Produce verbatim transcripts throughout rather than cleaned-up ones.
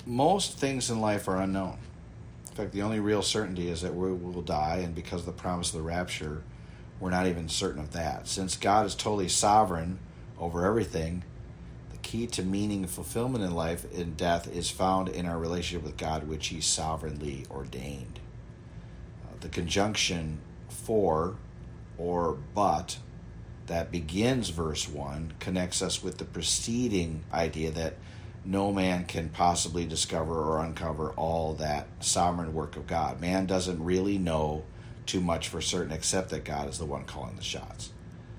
most things in life are unknown. In fact, the only real certainty is that we will die, and because of the promise of the rapture, we're not even certain of that. Since God is totally sovereign over everything, the key to meaning and fulfillment in life and death is found in our relationship with God, which He sovereignly ordained. Uh, the conjunction for or but that begins verse one connects us with the preceding idea that no man can possibly discover or uncover all that sovereign work of God. Man doesn't really know too much for certain, except that God is the one calling the shots.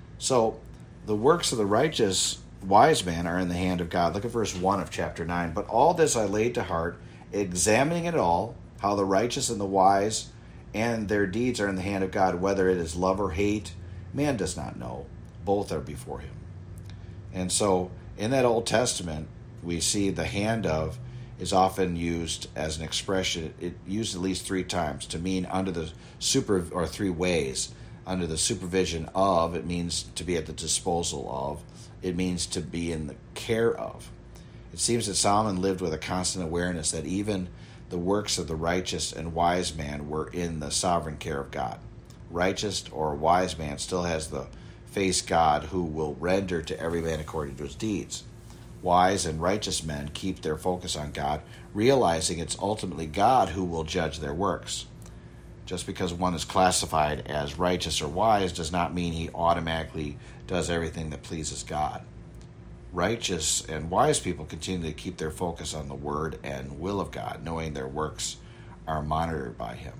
So the works of the righteous wise man are in the hand of God. Look at verse one of chapter nine. But all this I laid to heart, examining it all, how the righteous and the wise and their deeds are in the hand of God, whether it is love or hate, man does not know. Both are before Him. And so in that Old Testament, we see the hand of is often used as an expression. It used at least three times to mean under the super, or three ways. Under the supervision of, it means to be at the disposal of. It means to be in the care of. It seems that Solomon lived with a constant awareness that even the works of the righteous and wise man were in the sovereign care of God. Righteous or wise man still has the face God, who will render to every man according to his deeds. Wise and righteous men keep their focus on God, realizing it's ultimately God who will judge their works. Just because one is classified as righteous or wise does not mean he automatically does everything that pleases God. Righteous and wise people continue to keep their focus on the word and will of God, knowing their works are monitored by Him.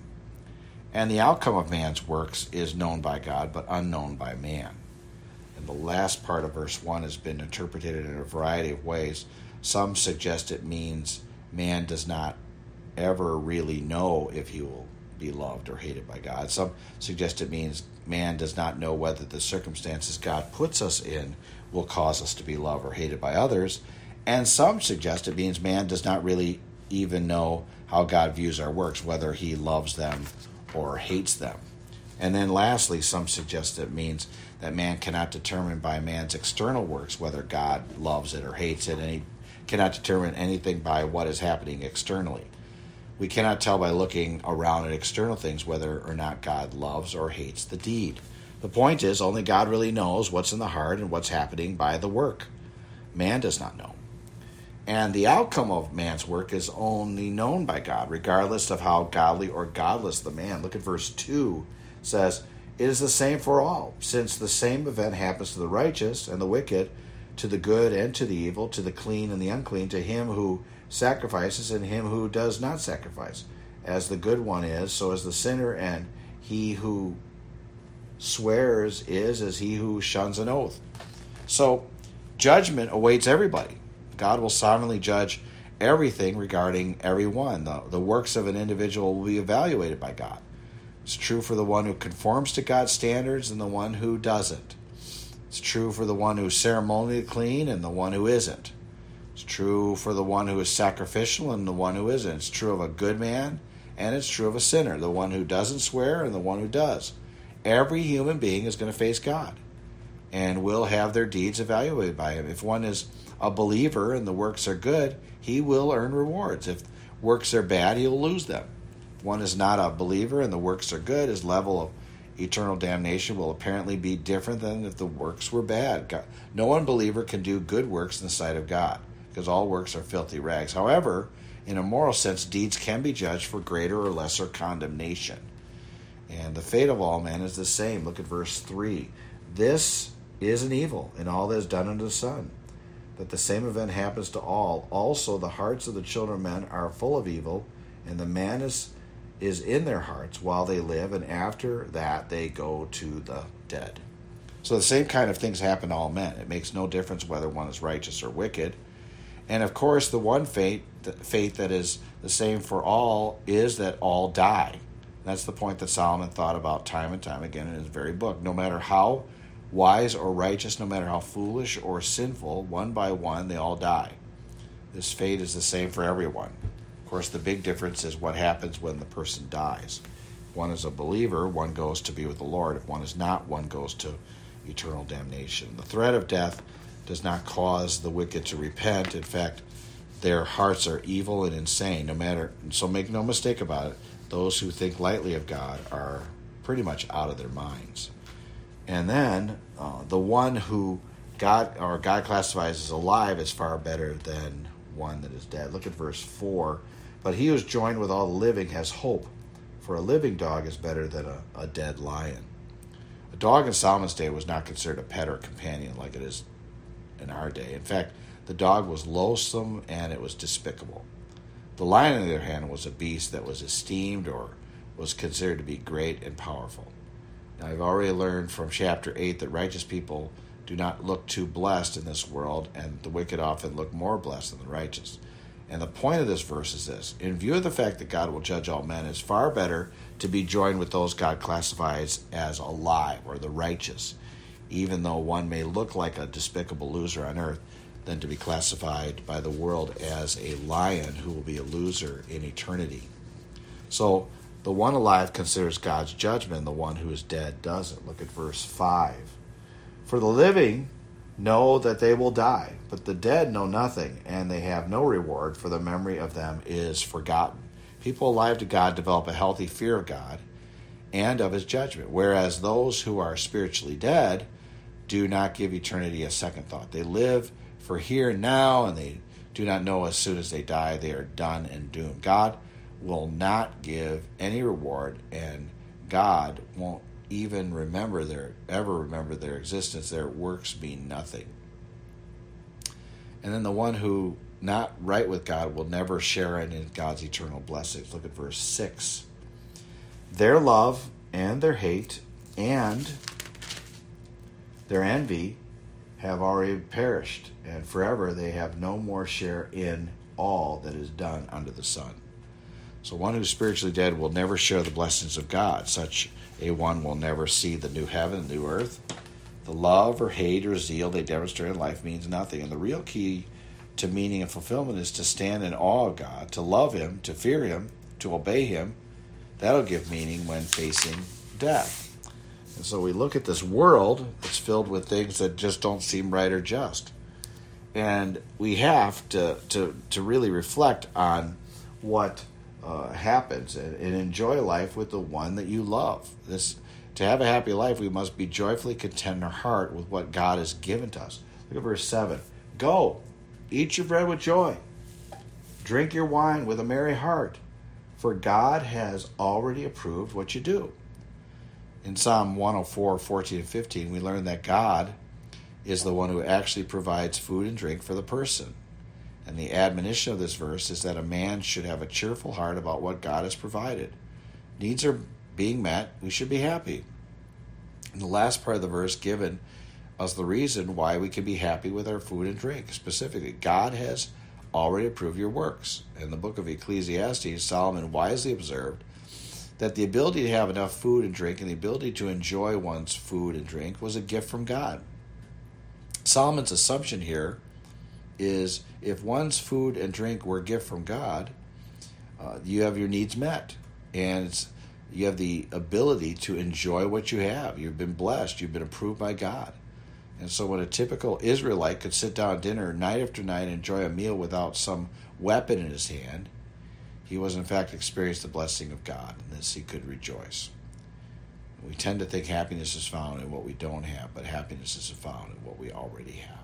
And the outcome of man's works is known by God, but unknown by man. And the last part of verse one has been interpreted in a variety of ways. Some suggest it means man does not ever really know if he will be loved or hated by God. Some suggest it means man does not know whether the circumstances God puts us in will cause us to be loved or hated by others. And some suggest it means man does not really even know how God views our works, whether He loves them or hates them. And then lastly, some suggest it means that man cannot determine by man's external works whether God loves it or hates it, and he cannot determine anything by what is happening externally. We cannot tell by looking around at external things whether or not God loves or hates the deed. The point is, only God really knows what's in the heart and what's happening by the work. Man does not know. And the outcome of man's work is only known by God, regardless of how godly or godless the man. Look at verse two. It says, "It is the same for all, since the same event happens to the righteous and the wicked, to the good and to the evil, to the clean and the unclean, to him who sacrifices and him who does not sacrifice. As the good one is, so is the sinner, and he who swears is as he who shuns an oath." So judgment awaits everybody. God will sovereignly judge everything regarding everyone. The, the works of an individual will be evaluated by God. It's true for the one who conforms to God's standards and the one who doesn't. It's true for the one who's ceremonially clean and the one who isn't. It's true for the one who is sacrificial and the one who isn't. It's true of a good man and it's true of a sinner, the one who doesn't swear and the one who does. Every human being is going to face God and will have their deeds evaluated by Him. If one is a believer and the works are good, he will earn rewards. If works are bad, he will lose them. If one is not a believer and the works are good, his level of eternal damnation will apparently be different than if the works were bad. God, no unbeliever can do good works in the sight of God, because all works are filthy rags. However, in a moral sense, deeds can be judged for greater or lesser condemnation. And the fate of all men is the same. Look at verse three. "This is an evil in all that is done under the sun, that the same event happens to all. Also the hearts of the children of men are full of evil, and the man is, is in their hearts while they live, and after that they go to the dead." So the same kind of things happen to all men. It makes no difference whether one is righteous or wicked. And of course, the one fate, the fate that is the same for all is that all die. That's the point that Solomon thought about time and time again in his very book. No matter how wise or righteous, no matter how foolish or sinful, one by one they all die. This fate is the same for everyone. Of course, the big difference is what happens when the person dies. If one is a believer, one goes to be with the Lord. If one is not, one goes to eternal damnation. The threat of death does not cause the wicked to repent. In fact, their hearts are evil and insane. No matter, so make no mistake about it, those who think lightly of God are pretty much out of their minds. And then uh, the one who God or God classifies as alive is far better than one that is dead. Look at verse four. But he who is joined with all the living has hope, for a living dog is better than a, a dead lion. A dog in Solomon's day was not considered a pet or companion like it is in our day. In fact, the dog was loathsome and it was despicable. The lion, on the other hand, was a beast that was esteemed or was considered to be great and powerful. Now, I've already learned from chapter eight that righteous people do not look too blessed in this world, and the wicked often look more blessed than the righteous. And the point of this verse is this: in view of the fact that God will judge all men, it's far better to be joined with those God classifies as alive or the righteous, even though one may look like a despicable loser on earth, than to be classified by the world as a lion who will be a loser in eternity. So the one alive considers God's judgment, the one who is dead doesn't. Look at verse five. For the living know that they will die, but the dead know nothing, and they have no reward, for the memory of them is forgotten. People alive to God develop a healthy fear of God and of his judgment, whereas those who are spiritually dead do not give eternity a second thought. They live for here and now, and they do not know as soon as they die they are done and doomed. God will not give any reward, and God won't even remember their ever remember their existence. Their works mean nothing. And then the one who not right with God will never share in God's eternal blessings. Look at verse six. Their love and their hate and their envy have already perished, and forever they have no more share in all that is done under the sun. So one who's spiritually dead will never share the blessings of God. Such a one will never see the new heaven and new earth. The love or hate or zeal they demonstrate in life means nothing. And the real key to meaning and fulfillment is to stand in awe of God, to love him, to fear him, to obey him. That'll give meaning when facing death. And so we look at this world that's filled with things that just don't seem right or just. And we have to to, to really reflect on what uh, happens and, and enjoy life with the one that you love. This to have a happy life, we must be joyfully content in our heart with what God has given to us. Look at verse seven. Go, eat your bread with joy. Drink your wine with a merry heart, for God has already approved what you do. In Psalm one oh four, fourteen and fifteen, we learn that God is the one who actually provides food and drink for the person. And the admonition of this verse is that a man should have a cheerful heart about what God has provided. Needs are being met, we should be happy. And the last part of the verse given us the reason why we can be happy with our food and drink. Specifically, God has already approved your works. In the book of Ecclesiastes, Solomon wisely observed that the ability to have enough food and drink and the ability to enjoy one's food and drink was a gift from God. Solomon's assumption here is if one's food and drink were a gift from God, uh, you have your needs met. And it's, you have the ability to enjoy what you have. You've been blessed. You've been approved by God. And so when a typical Israelite could sit down at dinner night after night and enjoy a meal without some weapon in his hand, he was in fact experienced the blessing of God, and this he could rejoice. We tend to think happiness is found in what we don't have, but happiness is found in what we already have.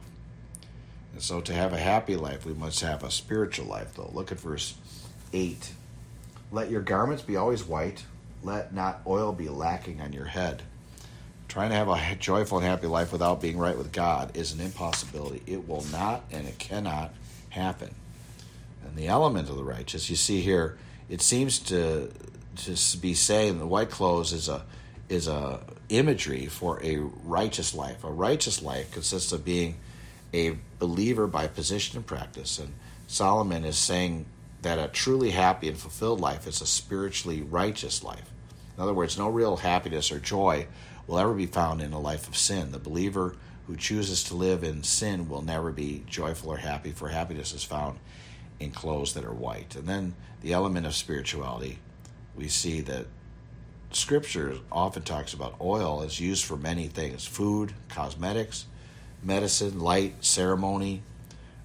And so to have a happy life, we must have a spiritual life, though. Look at verse eight. Let your garments be always white. Let not oil be lacking on your head. Trying to have a joyful and happy life without being right with God is an impossibility. It will not and it cannot happen. And the element of the righteous, you see here, it seems to to be saying the white clothes is a is a imagery for a righteous life. A righteous life consists of being a believer by position and practice. And Solomon is saying that a truly happy and fulfilled life is a spiritually righteous life. In other words, no real happiness or joy will ever be found in a life of sin. The believer who chooses to live in sin will never be joyful or happy, for happiness is found in clothes that are white. And then the element of spirituality, we see that Scripture often talks about oil as used for many things: food, cosmetics, medicine, light, ceremony,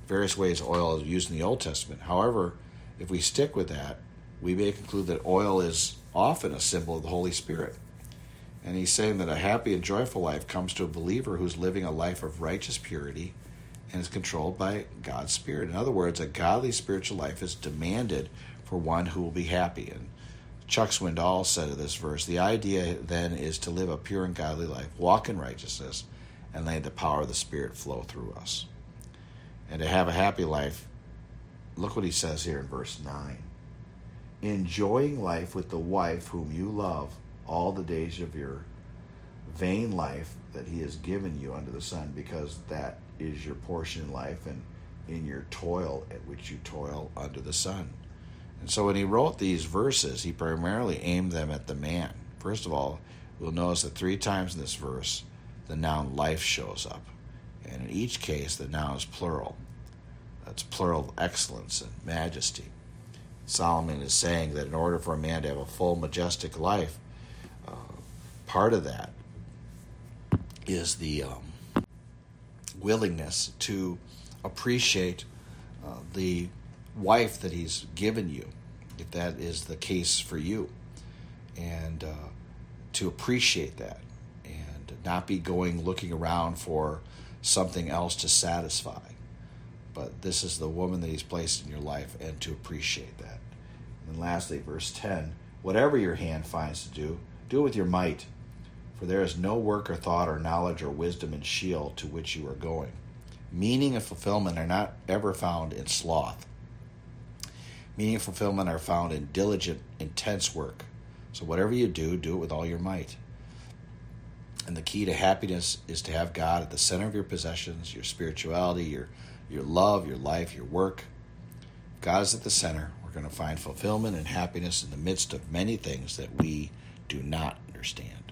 various ways oil is used in the Old Testament. However, if we stick with that, we may conclude that oil is often a symbol of the Holy Spirit. And he's saying that a happy and joyful life comes to a believer who's living a life of righteous purity and is controlled by God's Spirit. In other words, a godly spiritual life is demanded for one who will be happy. And Chuck Swindoll said of this verse, the idea then is to live a pure and godly life, walk in righteousness, and let the power of the Spirit flow through us. And to have a happy life, look what he says here in verse nine. Enjoying life with the wife whom you love all the days of your vain life that he has given you under the sun, because that is your portion in life and in your toil at which you toil under the sun. And so when he wrote these verses, he primarily aimed them at the man. First of all, we'll notice that three times in this verse, the noun life shows up. And in each case, the noun is plural. That's plural of excellence and majesty. Solomon is saying that in order for a man to have a full, majestic life, uh, part of that is the um, willingness to appreciate uh, the wife that he's given you, if that is the case for you, and uh, to appreciate that and not be going looking around for something else to satisfy. But this is the woman that he's placed in your life, and to appreciate that. And then lastly, verse ten, whatever your hand finds to do, do it with your might, for there is no work or thought or knowledge or wisdom in Sheol to which you are going. Meaning and fulfillment are not ever found in sloth. Meaning and fulfillment are found in diligent, intense work. So whatever you do, do it with all your might. And the key to happiness is to have God at the center of your possessions, your spirituality, your your love, your life, your work. If God is at the center, we're going to find fulfillment and happiness in the midst of many things that we do not understand.